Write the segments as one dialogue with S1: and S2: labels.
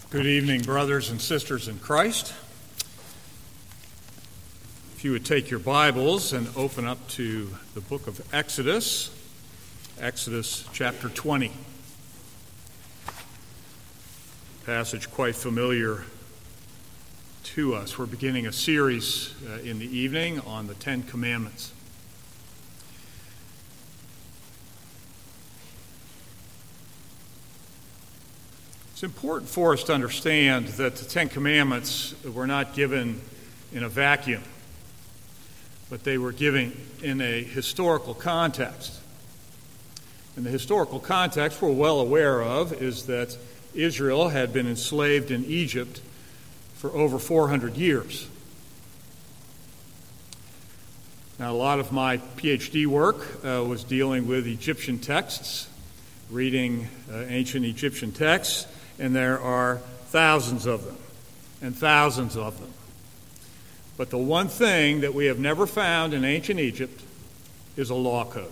S1: Good evening, brothers and sisters in Christ. If you would take your Bibles and open up to the book of Exodus, Exodus chapter 20. Passage quite familiar to us. We're beginning a series in the evening on the Ten Commandments. It's important for us to understand that the Ten Commandments were not given in a vacuum, but they were given in a historical context. And the historical context we're well aware of is that Israel had been enslaved in Egypt for over 400 years. Now, a lot of my PhD work was dealing with Egyptian texts, reading ancient Egyptian texts. And there are thousands of them, and thousands of them. But the one thing that we have never found in ancient Egypt is a law code.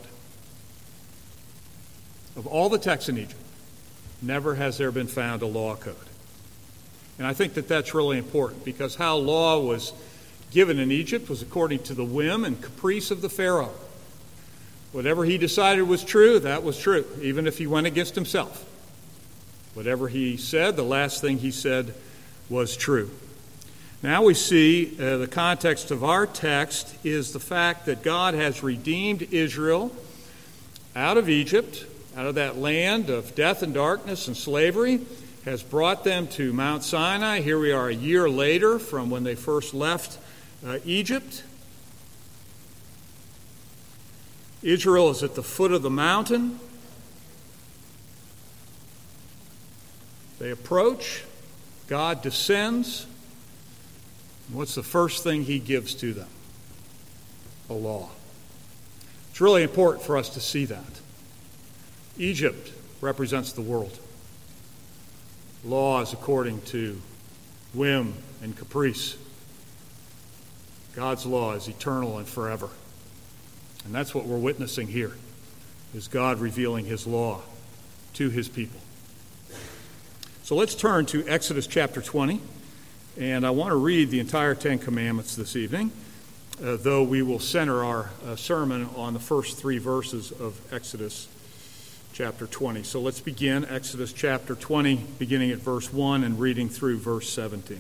S1: Of all the texts in Egypt, never has there been found a law code. And I think that that's really important, because how law was given in Egypt was according to the whim and caprice of the Pharaoh. Whatever he decided was true, that was true, even if he went against himself. Whatever he said, the last thing he said was true. Now we see the context of our text is the fact that God has redeemed Israel out of Egypt, out of that land of death and darkness and slavery, has brought them to Mount Sinai. Here we are a year later from when they first left Egypt. Israel is at the foot of the mountain. They approach, God descends. What's the first thing he gives to them? A law. It's really important for us to see that. Egypt represents the world. Law is according to whim and caprice. God's law is eternal and forever. And that's what we're witnessing here, is God revealing his law to his people. So let's turn to Exodus chapter 20, and I want to read the entire Ten Commandments this evening, though we will center our sermon on the first three verses of Exodus chapter 20. So let's begin Exodus chapter 20, beginning at verse 1 and reading through verse 17.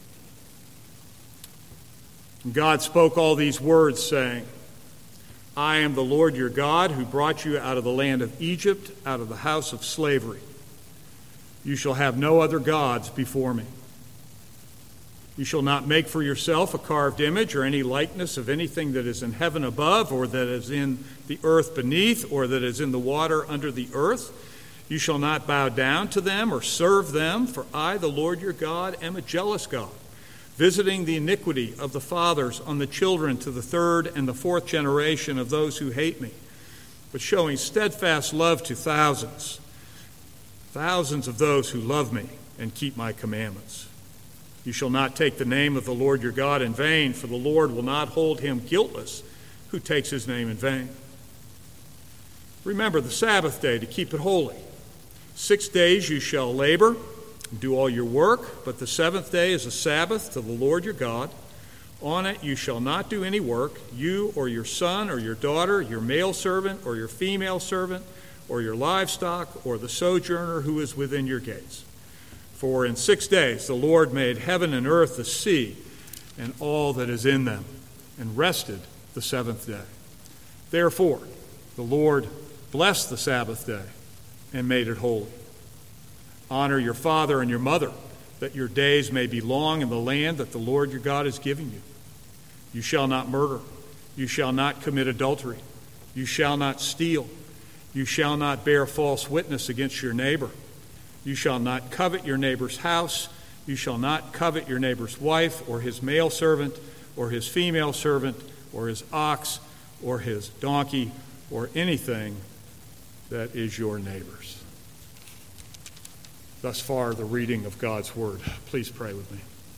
S1: And God spoke all these words, saying, I am the Lord your God, who brought you out of the land of Egypt, out of the house of slavery. You shall have no other gods before me. You shall not make for yourself a carved image or any likeness of anything that is in heaven above, or that is in the earth beneath, or that is in the water under the earth. You shall not bow down to them or serve them, for I, the Lord your God, am a jealous God, visiting the iniquity of the fathers on the children to the third and the fourth generation of those who hate me, but showing steadfast love to thousands of those who love me and keep my commandments. You shall not take the name of the Lord your God in vain, for the Lord will not hold him guiltless who takes his name in vain. Remember the Sabbath day to keep it holy. 6 days you shall labor and do all your work, but the seventh day is a Sabbath to the Lord your God. On it you shall not do any work, you or your son or your daughter, your male servant or your female servant, or your livestock, or the sojourner who is within your gates. For in 6 days the Lord made heaven and earth, the sea, and all that is in them, and rested the seventh day. Therefore the Lord blessed the Sabbath day and made it holy. Honor your father and your mother, that your days may be long in the land that the Lord your God is giving you. You shall not murder. You shall not commit adultery. You shall not steal. You shall not bear false witness against your neighbor. You shall not covet your neighbor's house. You shall not covet your neighbor's wife, or his male servant, or his female servant, or his ox, or his donkey, or anything that is your neighbor's. Thus far, the reading of God's word. Please pray with me.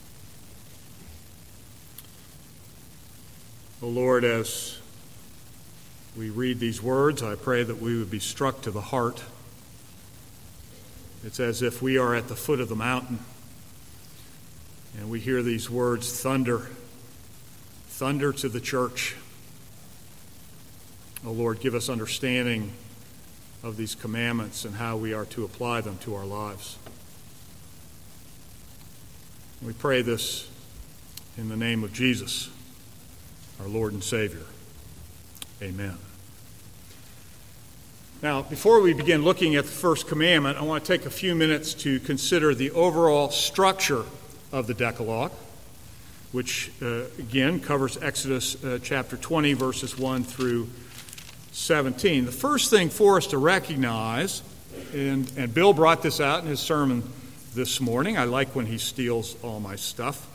S1: O Lord, as we read these words, I pray that we would be struck to the heart. It's as if we are at the foot of the mountain And we hear these words, thunder to the church. Oh Lord, give us understanding of these commandments and how we are to apply them to our lives. We pray this in the name of Jesus, our Lord and Savior. Amen. Now, before we begin looking at the first commandment, I want to take a few minutes to consider the overall structure of the Decalogue, which, again, covers Exodus chapter 20, verses 1 through 17. The first thing for us to recognize, and Bill brought this out in his sermon this morning, I like when he steals all my stuff,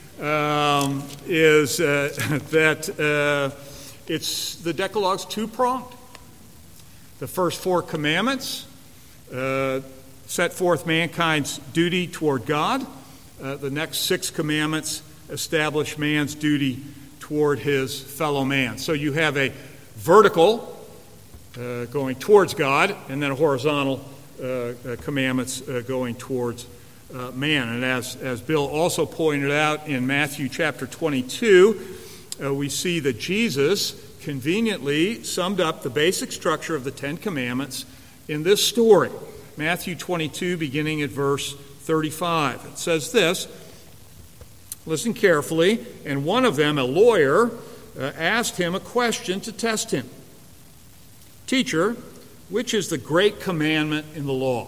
S1: is that it's the Decalogue's two-pronged. The first four commandments set forth mankind's duty toward God. The next six commandments establish man's duty toward his fellow man. So you have a vertical going towards God, and then a horizontal commandments going towards man. And as Bill also pointed out in Matthew chapter 22, we see that Jesus conveniently summed up the basic structure of the Ten Commandments in this story. Matthew 22, beginning at verse 35. It says this, listen carefully, and one of them, a lawyer, asked him a question to test him. Teacher, which is the great commandment in the law?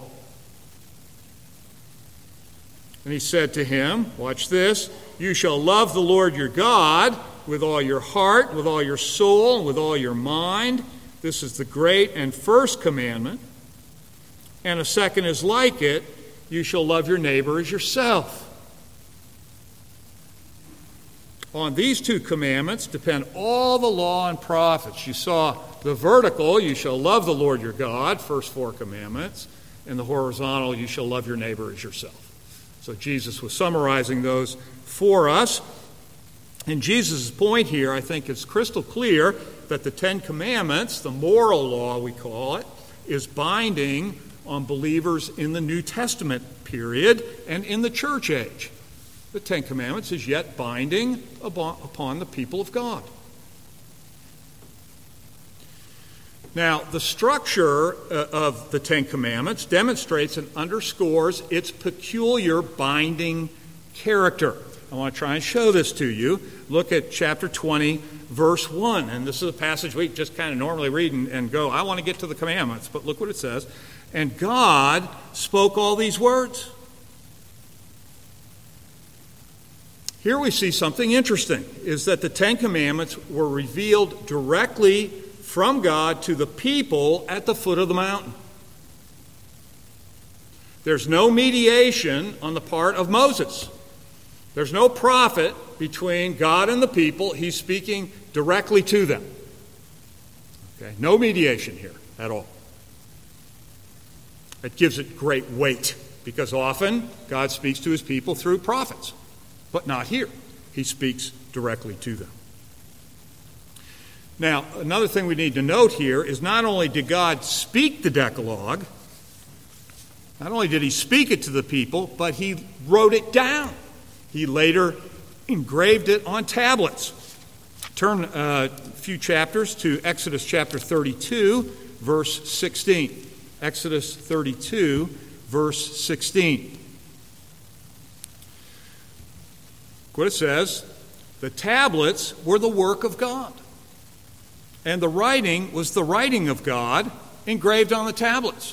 S1: And he said to him, watch this, you shall love the Lord your God with all your heart, with all your soul, and with all your mind. This is the great and first commandment. And a second is like it, you shall love your neighbor as yourself. On these two commandments depend all the law and prophets. You saw the vertical, you shall love the Lord your God, first four commandments, and the horizontal, you shall love your neighbor as yourself. So Jesus was summarizing those for us. And Jesus' point here, I think, is crystal clear that the Ten Commandments, the moral law we call it, is binding on believers in the New Testament period and in the church age. The Ten Commandments is yet binding upon the people of God. Now, the structure of the Ten Commandments demonstrates and underscores its peculiar binding character. I want to try and show this to you. Look at chapter 20, verse 1. And this is a passage we just kind of normally read and go, I want to get to the commandments. But look what it says. And God spoke all these words. Here we see something interesting, is that the Ten Commandments were revealed directly from God to the people at the foot of the mountain. There's no mediation on the part of Moses. There's no prophet between God and the people. He's speaking directly to them. Okay? No mediation here at all. It gives it great weight, because often God speaks to his people through prophets. But not here. He speaks directly to them. Now, another thing we need to note here is not only did God speak the Decalogue, not only did he speak it to the people, but he wrote it down. He later engraved it on tablets. Turn a few chapters to Exodus chapter 32, verse 16. Exodus 32, verse 16. What it says, the tablets were the work of God, and the writing was the writing of God engraved on the tablets.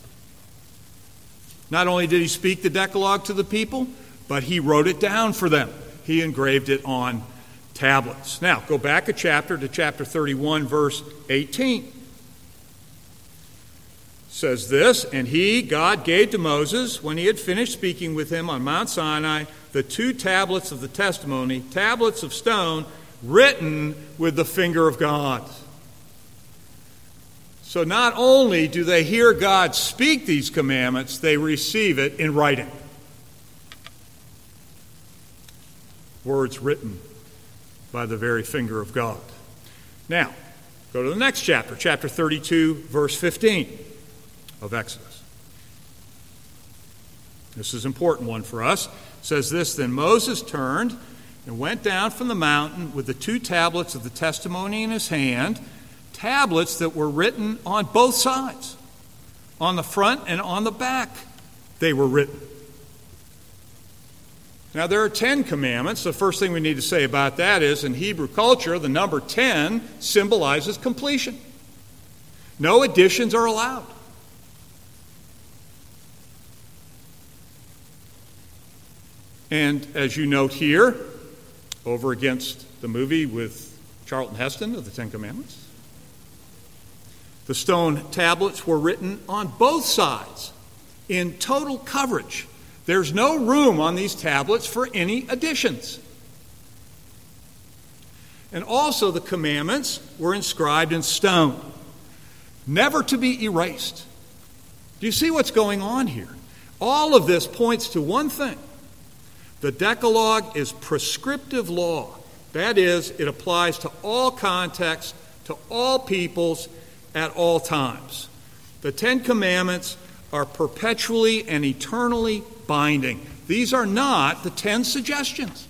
S1: Not only did he speak the Decalogue to the people, but he wrote it down for them. He engraved it on tablets. Now, go back a chapter to chapter 31, verse 18. It says this, and he, God, gave to Moses, when he had finished speaking with him on Mount Sinai, the two tablets of the testimony, tablets of stone, written with the finger of God. So not only do they hear God speak these commandments, they receive it in writing. Words written by the very finger of God. Now, go to the next chapter, chapter 32, verse 15 of Exodus. This is an important one for us. says this, "Then Moses turned and went down from the mountain with the 2 tablets of the testimony in his hand, tablets that were written on both sides. On the front and on the back they were written." Now, there are 10 commandments. The first thing we need to say about that is, in Hebrew culture, the number 10 symbolizes completion. No additions are allowed. And as you note here, over against the movie with Charlton Heston of the 10 Commandments, the stone tablets were written on both sides in total coverage. There's no room on these tablets for any additions. And also the commandments were inscribed in stone, never to be erased. Do you see what's going on here? All of this points to one thing. The Decalogue is prescriptive law. That is, it applies to all contexts, to all peoples, at all times. The 10 Commandments are perpetually and eternally binding. These are not the 10 suggestions.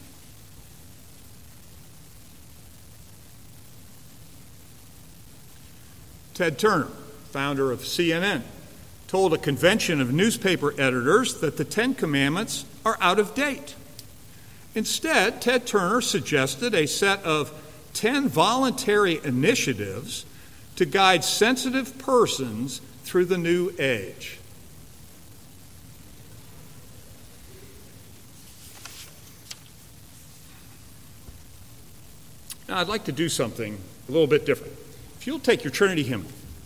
S1: Ted Turner, founder of CNN, told a convention of newspaper editors that the 10 Commandments are out of date. Instead, Ted Turner suggested a set of 10 voluntary initiatives to guide sensitive persons through the new age. Now, I'd like to do something a little bit different. If you'll take your Trinity hymn,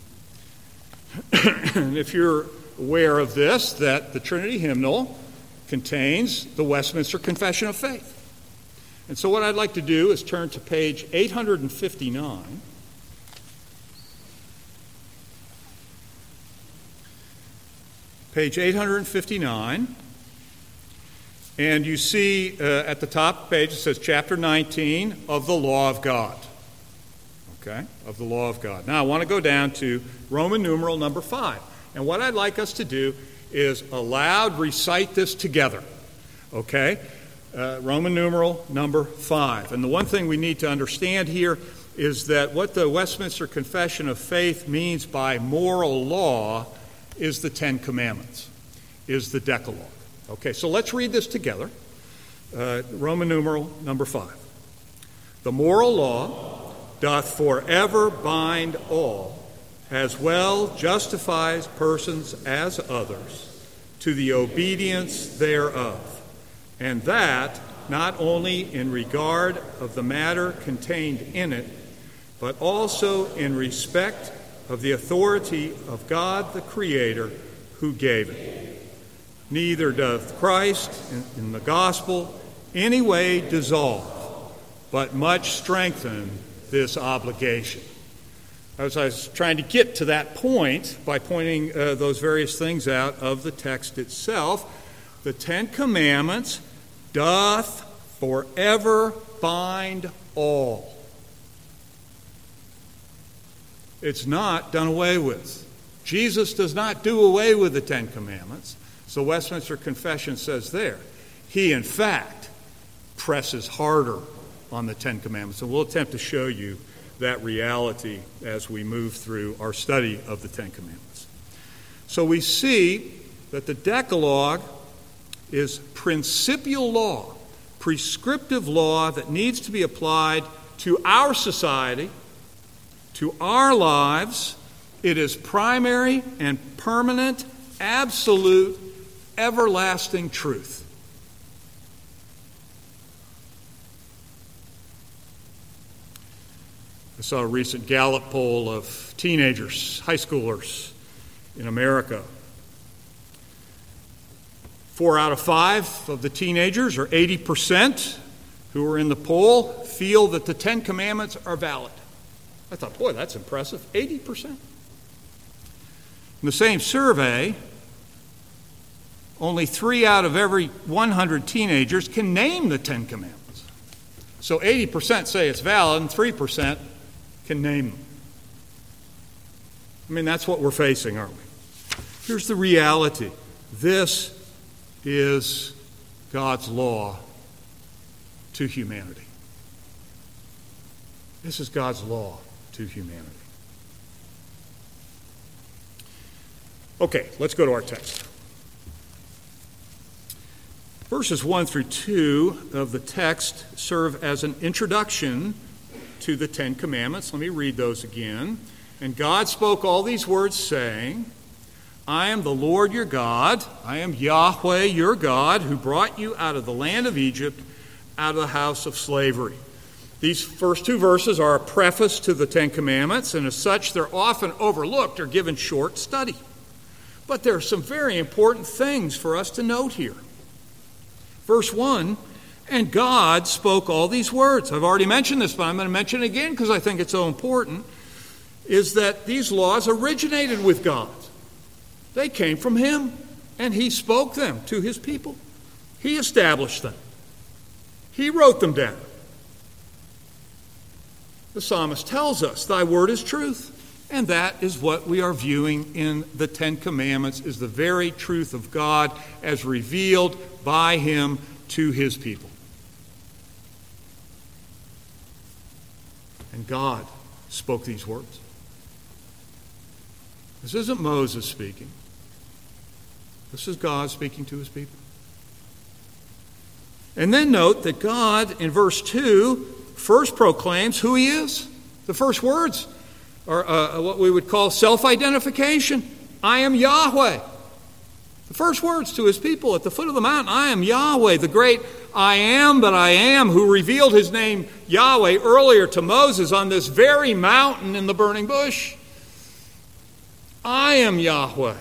S1: and if you're aware of this, that the Trinity hymnal contains the Westminster Confession of Faith. And so what I'd like to do is turn to page 859. Page 859. And you see at the top of the page it says chapter 19 of the law of God. Okay? Of the law of God. Now I want to go down to Roman numeral number 5. And what I'd like us to do is aloud recite this together. Okay? Roman numeral number 5. And the one thing we need to understand here is that what the Westminster Confession of Faith means by moral law is the 10 Commandments, is the Decalogue. Okay, so let's read this together. Roman numeral number 5. The moral law doth forever bind all, as well justifies persons as others, to the obedience thereof, and that not only in regard of the matter contained in it, but also in respect of the authority of God the Creator who gave it. Neither doth Christ in the gospel any way dissolve, but much strengthen this obligation. As I was trying to get to that point by pointing those various things out of the text itself, the 10 Commandments doth forever bind all. It's not done away with. Jesus does not do away with the 10 Commandments. So Westminster Confession says there, he in fact presses harder on the 10 Commandments. And we'll attempt to show you that reality as we move through our study of the 10 Commandments. So we see that the Decalogue is principial law, prescriptive law that needs to be applied to our society, to our lives. It is primary and permanent, absolute, everlasting truth. I saw a recent Gallup poll of teenagers, high schoolers in America. 4 out of 5 of the teenagers, or 80%, who were in the poll, feel that the 10 Commandments are valid. I thought, boy, that's impressive. 80%. In the same survey, only 3 out of every 100 teenagers can name the 10 Commandments. So 80% say it's valid, and 3% can name them. I mean, that's what we're facing, aren't we? Here's the reality. This is God's law to humanity. This is God's law to humanity. Okay, let's go to our text. Verses 1 through 2 of the text serve as an introduction to the Ten Commandments. Let me read those again. And God spoke all these words, saying, I am the Lord your God, I am Yahweh your God, who brought you out of the land of Egypt, out of the house of slavery. These first two verses are a preface to the Ten Commandments, and as such, they're often overlooked or given short study. But there are some very important things for us to note here. Verse 1, and God spoke all these words. I've already mentioned this, but I'm going to mention it again because I think it's so important, is that these laws originated with God. They came from Him, and He spoke them to His people. He established them. He wrote them down. The psalmist tells us, thy word is truth. And that is what we are viewing in the Ten Commandments, is the very truth of God as revealed by Him to His people. And God spoke these words. This isn't Moses speaking. This is God speaking to His people. And then note that God, in verse 2, first proclaims who He is. The first words are what we would call self-identification. I am Yahweh. The first words to His people at the foot of the mountain, I am Yahweh, the great I am that I am, who revealed His name Yahweh earlier to Moses on this very mountain in the burning bush. I am Yahweh.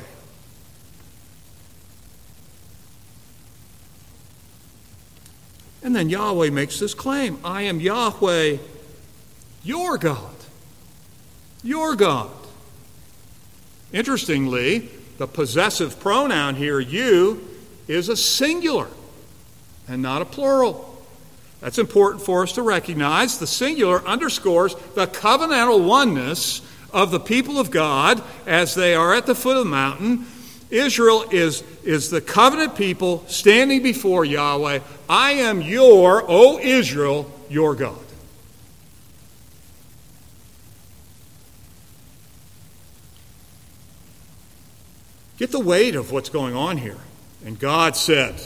S1: And then Yahweh makes this claim, I am Yahweh, your God. Your God. Interestingly, the possessive pronoun here, you, is a singular and not a plural. That's important for us to recognize. The singular underscores the covenantal oneness of the people of God as they are at the foot of the mountain. Israel is the covenant people standing before Yahweh. I am O Israel, your God. Get the weight of what's going on here. And God said,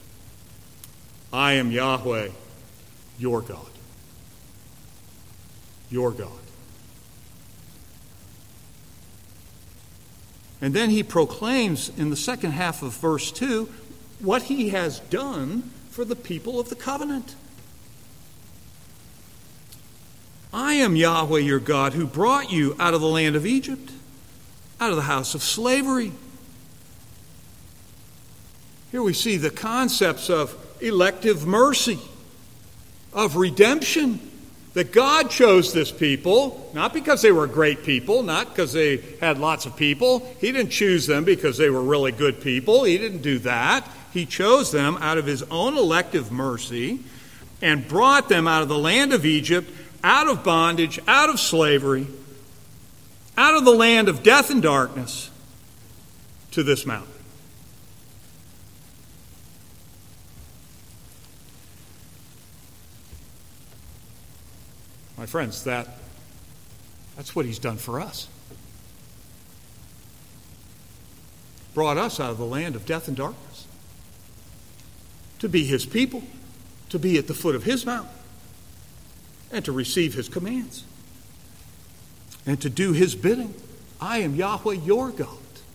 S1: I am Yahweh, your God. Your God. And then He proclaims in the second half of verse 2 what He has done for the people of the covenant. I am Yahweh, your God, who brought you out of the land of Egypt, out of the house of slavery. Here we see the concepts of elective mercy, of redemption, that God chose this people, not because they were great people, not because they had lots of people. He didn't choose them because they were really good people. He didn't do that. He chose them out of His own elective mercy and brought them out of the land of Egypt, out of bondage, out of slavery, out of the land of death and darkness to this mountain. My friends, that's what He's done for us. Brought us out of the land of death and darkness to be His people, to be at the foot of His mountain, and to receive His commands, and to do His bidding. I am Yahweh, your God.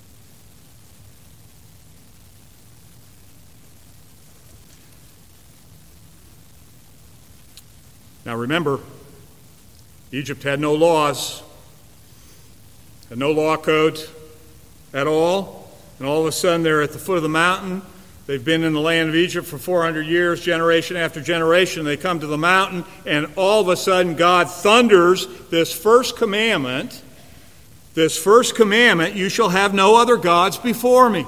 S1: Now remember, Egypt had no laws, had no law code at all, and all of a sudden they're at the foot of the mountain. They've been in the land of Egypt for 400 years, generation after generation. They come to the mountain, and all of a sudden God thunders this first commandment, you shall have no other gods before me.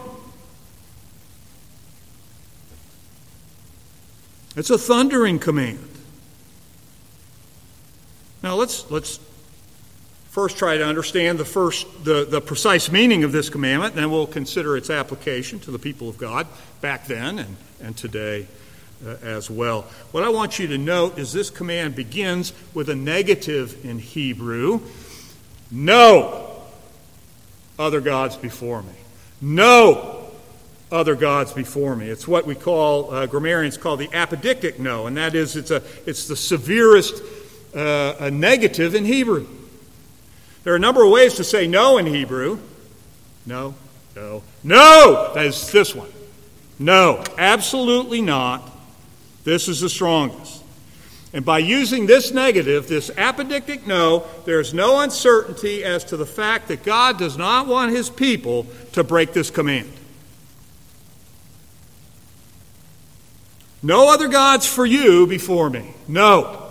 S1: It's a thundering command. Now let's first try to understand the precise meaning of this commandment, then we'll consider its application to the people of God back then and today as well. What I want you to note is this command begins with a negative in Hebrew. No other gods before me. No other gods before me. It's what we call, grammarians call the apodictic no, and that is it's the severest negative in Hebrew. There are a number of ways to say no in Hebrew. No, no, no! That is this one. No, absolutely not. This is the strongest. And by using this negative, this apodictic no, there's no uncertainty as to the fact that God does not want his people to break this command. No other gods for you before me. No.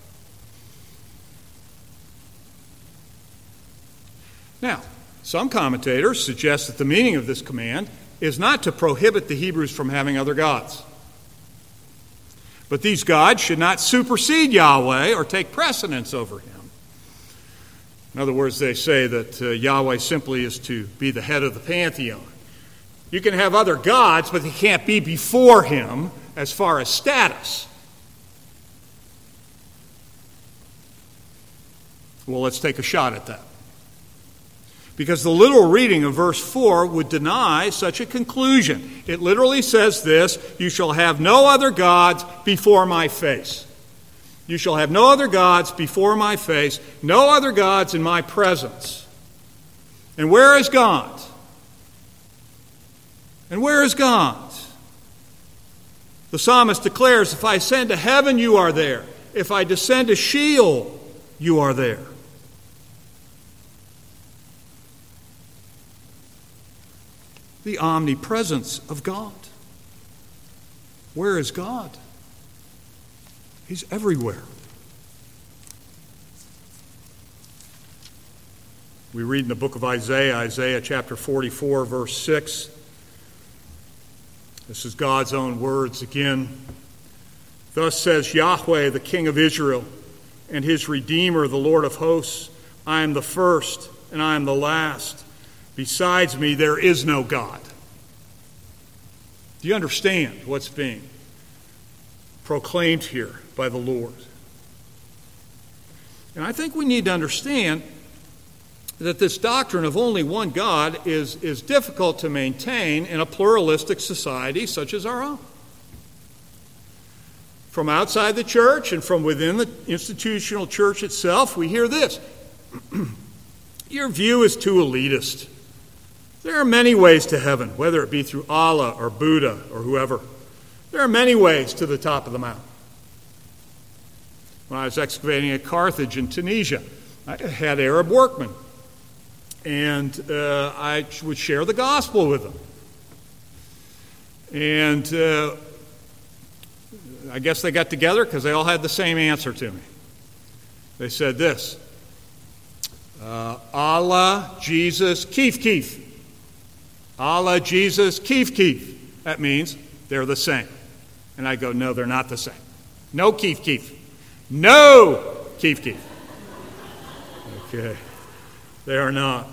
S1: Now, some commentators suggest that the meaning of this command is not to prohibit the Hebrews from having other gods. But these gods should not supersede Yahweh or take precedence over him. In other words, they say that Yahweh simply is to be the head of the pantheon. You can have other gods, but they can't be before him as far as status. Well, let's take a shot at that. Because the literal reading of verse 4 would deny such a conclusion. It literally says this: you shall have no other gods before my face. You shall have no other gods before my face, no other gods in my presence. And where is God? And where is God? The psalmist declares, if I ascend to heaven, you are there. If I descend to Sheol, you are there. The omnipresence of God. Where is God? He's everywhere. We read in the book of Isaiah, Isaiah chapter 44, verse 6. This is God's own words again. Thus says Yahweh, the King of Israel, and his Redeemer, the Lord of hosts, I am the first and I am the last. Besides me, there is no God. Do you understand what's being proclaimed here by the Lord? And I think we need to understand that this doctrine of only one God is difficult to maintain in a pluralistic society such as our own. From outside the church and from within the institutional church itself, we hear this. Your view is too elitist. There are many ways to heaven, whether it be through Allah or Buddha or whoever. There are many ways to the top of the mountain. When I was excavating at Carthage in Tunisia, I had Arab workmen, and I would share the gospel with them. And I guess they got together because they all had the same answer to me. They said this: Allah, Jesus, Keef Keef. Allah, Jesus, Keef Keef. That means they're the same. And I go, no, they're not the same. No Keef Keef. No Keef Keef. Okay. They are not.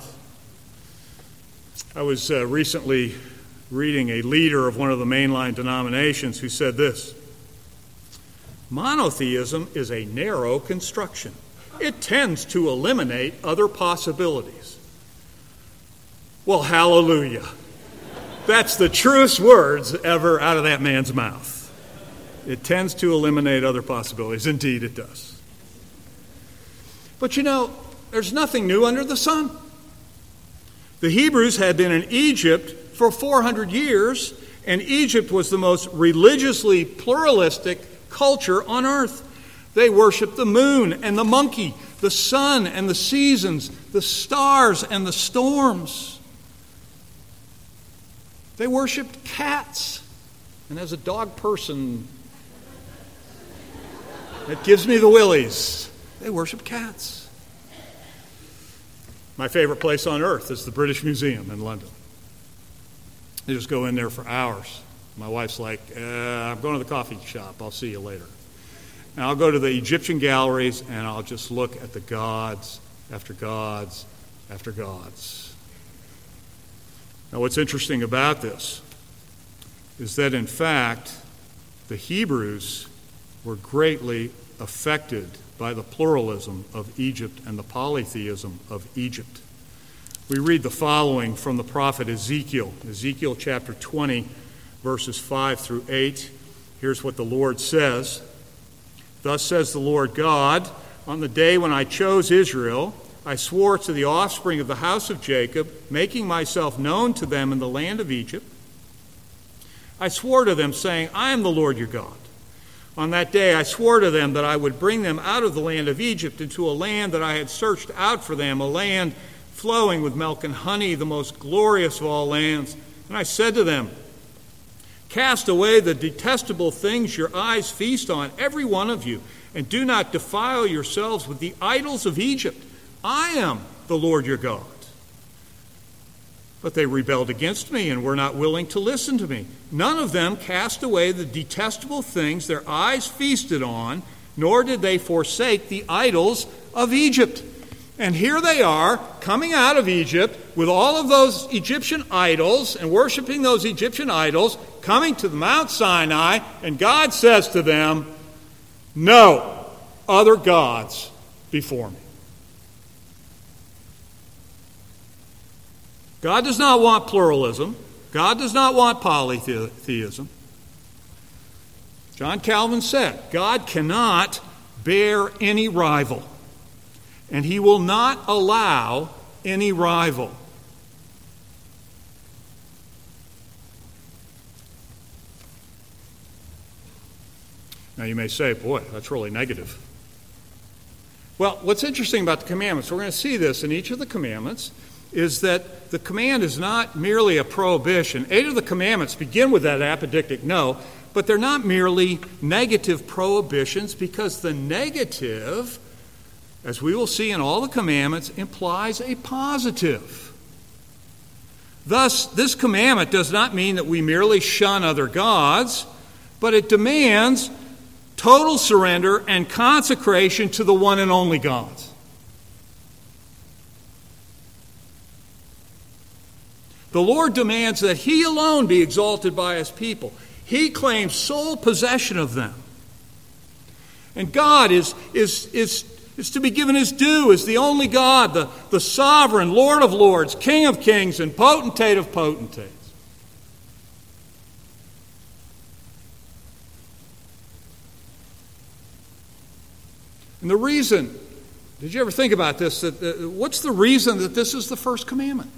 S1: I was recently reading a leader of one of the mainline denominations who said this: monotheism is a narrow construction. It tends to eliminate other possibilities. Well, hallelujah. That's the truest words ever out of that man's mouth. It tends to eliminate other possibilities. Indeed, it does. But you know, there's nothing new under the sun. The Hebrews had been in Egypt for 400 years, and Egypt was the most religiously pluralistic culture on earth. They worshiped the moon and the monkey, the sun and the seasons, the stars and the storms. They worshipped cats. And as a dog person, it gives me the willies. They worship cats. My favorite place on earth is the British Museum in London. You just go in there for hours. My wife's like, I'm going to the coffee shop. I'll see you later. And I'll go to the Egyptian galleries and I'll just look at the gods after gods after gods. Now, what's interesting about this is that, in fact, the Hebrews were greatly affected by the pluralism of Egypt and the polytheism of Egypt. We read the following from the prophet Ezekiel, Ezekiel chapter 20, verses 5 through 8. Here's what the Lord says. Thus says the Lord God, on the day when I chose Israel, I swore to the offspring of the house of Jacob, making myself known to them in the land of Egypt. I swore to them, saying, I am the Lord your God. On that day I swore to them that I would bring them out of the land of Egypt into a land that I had searched out for them, a land flowing with milk and honey, the most glorious of all lands. And I said to them, cast away the detestable things your eyes feast on, every one of you, and do not defile yourselves with the idols of Egypt. I am the Lord your God. But they rebelled against me and were not willing to listen to me. None of them cast away the detestable things their eyes feasted on, nor did they forsake the idols of Egypt. And here they are, coming out of Egypt with all of those Egyptian idols and worshiping those Egyptian idols, coming to the Mount Sinai, and God says to them, no other gods before me. God does not want pluralism. God does not want polytheism. John Calvin said, God cannot bear any rival, and he will not allow any rival. Now you may say, boy, that's really negative. Well, what's interesting about the commandments, we're going to see this in each of the commandments, is that the command is not merely a prohibition. 8 of the commandments begin with that apodictic no, but they're not merely negative prohibitions, because the negative, as we will see in all the commandments, implies a positive. Thus, this commandment does not mean that we merely shun other gods, but it demands total surrender and consecration to the one and only God. The Lord demands that He alone be exalted by His people. He claims sole possession of them. And God is to be given His due as the only God, the sovereign Lord of lords, King of kings, and potentate of potentates. And the reason, did you ever think about this? What's the reason that this is the first commandment?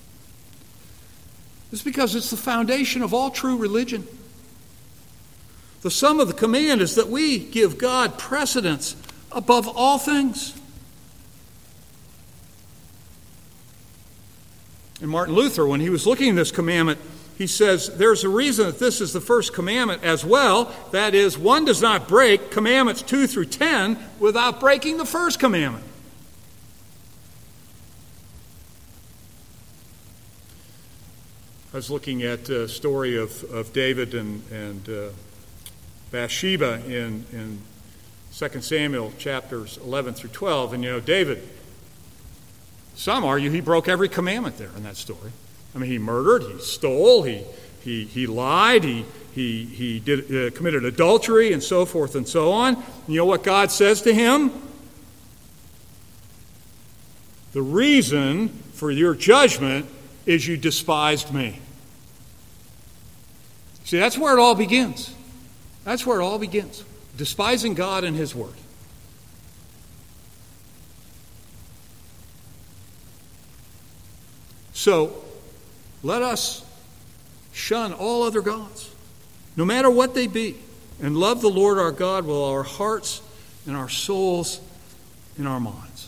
S1: It's because it's the foundation of all true religion. The sum of the command is that we give God precedence above all things. And Martin Luther, when he was looking at this commandment, he says there's a reason that this is the first commandment as well. That is, one does not break commandments 2 through 10 without breaking the first commandment. I was looking at a story of David and Bathsheba in 2 Samuel chapters 11 through 12. And, David, some argue he broke every commandment there in that story. I mean, he murdered, he stole, he lied, he committed adultery, and so forth and so on. And you know what God says to him? The reason for your judgment is you despised me. See, that's where it all begins. That's where it all begins. Despising God and His Word. So, let us shun all other gods, no matter what they be, and love the Lord our God with our hearts and our souls and our minds.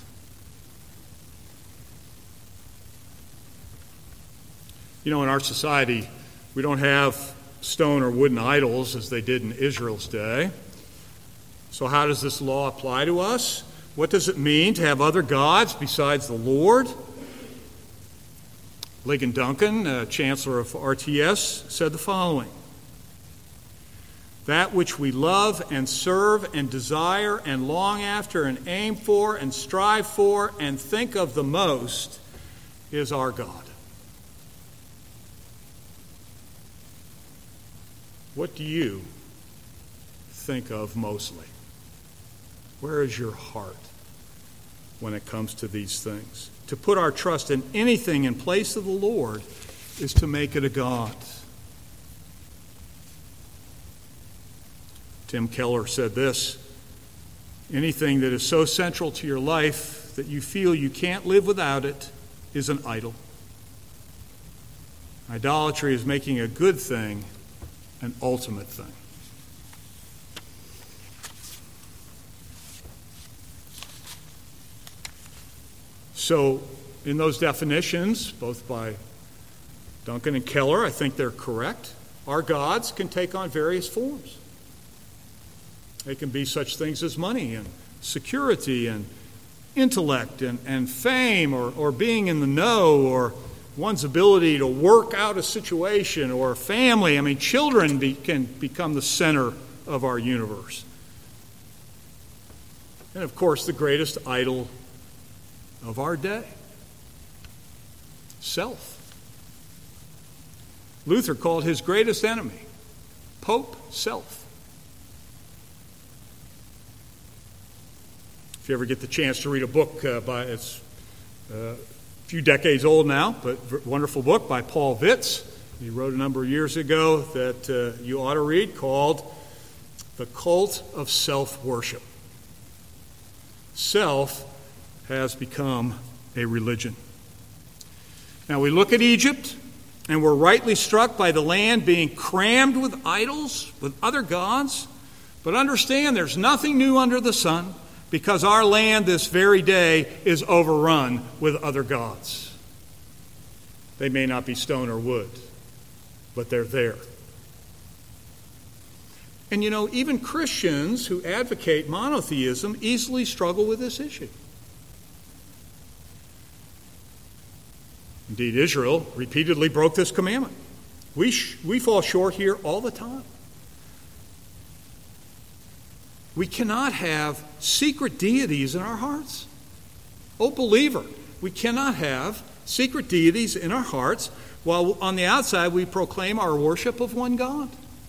S1: In our society, we don't have stone or wooden idols as they did in Israel's day. So how does this law apply to us? What does it mean to have other gods besides the Lord? Ligon Duncan, Chancellor of RTS, said the following: That which we love and serve and desire and long after and aim for and strive for and think of the most is our God. What do you think of mostly? Where is your heart when it comes to these things? To put our trust in anything in place of the Lord is to make it a god. Tim Keller said this: anything that is so central to your life that you feel you can't live without it is an idol. Idolatry is making a good thing an ultimate thing. So, in those definitions, both by Duncan and Keller, I think they're correct. Our gods can take on various forms. They can be such things as money and security and intellect and fame or being in the know or one's ability to work out a situation or family. I mean, children can become the center of our universe. And of course, the greatest idol of our day, self. Luther called his greatest enemy, Pope, self. If you ever get the chance to read a book it's a few decades old now, but wonderful book by Paul Vitz. He wrote a number of years ago that you ought to read, called The Cult of Self-Worship. Self has become a religion. Now we look at Egypt, and we're rightly struck by the land being crammed with idols, with other gods. But understand, there's nothing new under the sun, because our land this very day is overrun with other gods. They may not be stone or wood, but they're there. And you know, even Christians who advocate monotheism easily struggle with this issue. Indeed, Israel repeatedly broke this commandment. We fall short here all the time. We cannot have secret deities in our hearts. Oh, believer, we cannot have secret deities in our hearts while on the outside we proclaim our worship of one God.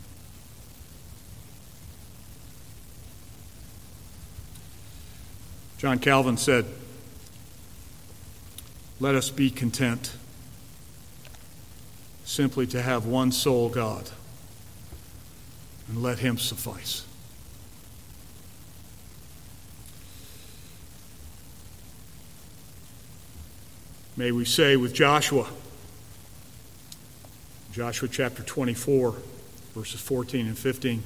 S1: John Calvin said, "Let us be content simply to have one sole God, and let him suffice." May we say with Joshua chapter 24, verses 14 and 15,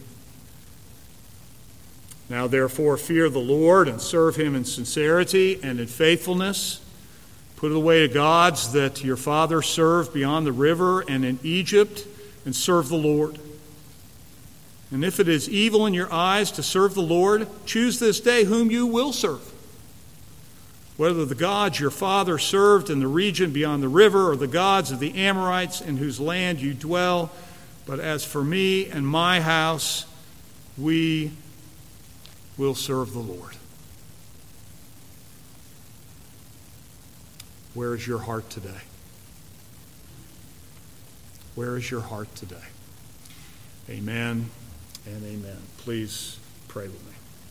S1: "Now therefore fear the Lord and serve him in sincerity and in faithfulness. Put away the gods that your father served beyond the river and in Egypt, and serve the Lord. And if it is evil in your eyes to serve the Lord, choose this day whom you will serve, whether the gods your father served in the region beyond the river or the gods of the Amorites in whose land you dwell. But as for me and my house, we will serve the Lord." Where is your heart today? Where is your heart today? Amen and amen. Please pray with me.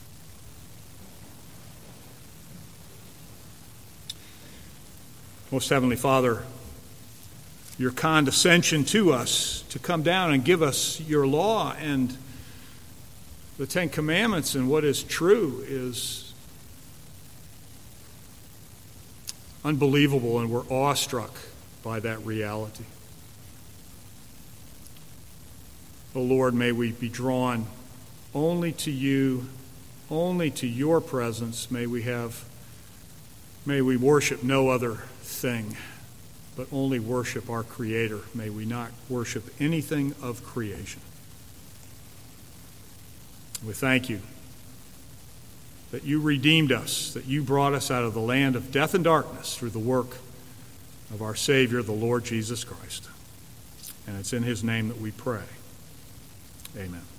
S1: Most Heavenly Father, your condescension to us to come down and give us your law and the Ten Commandments and what is true is unbelievable, and we're awestruck by that reality. Oh Lord, may we be drawn only to you, only to your presence. May we worship no other thing, but only worship our Creator. May we not worship anything of creation. We thank you that you redeemed us, that you brought us out of the land of death and darkness through the work of our Savior, the Lord Jesus Christ. And it's in his name that we pray. Amen.